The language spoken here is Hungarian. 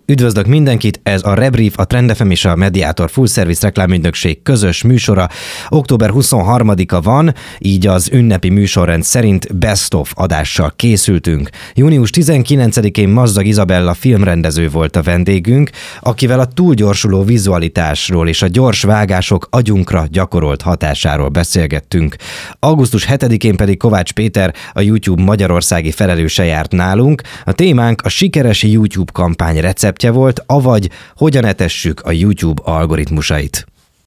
Üdvözlök mindenkit, ez a Rebrief, a Trend FM és a Mediator Full Service reklámügynökség közös műsora. Október 23-a van, így az ünnepi műsorrend szerint Best of adással készültünk. Június 19-én Mazdag Izabella filmrendező volt a vendégünk, akivel a túlgyorsuló vizualitásról és a gyors vágások agyunkra gyakorolt hatásáról beszélgettünk. Augusztus 7-én pedig Kovács Péter, a YouTube magyarországi felelőse járt nálunk. A témánk a sikeres YouTube kampány receptje volt, avagy hogyan etessük a YouTube algoritmusait.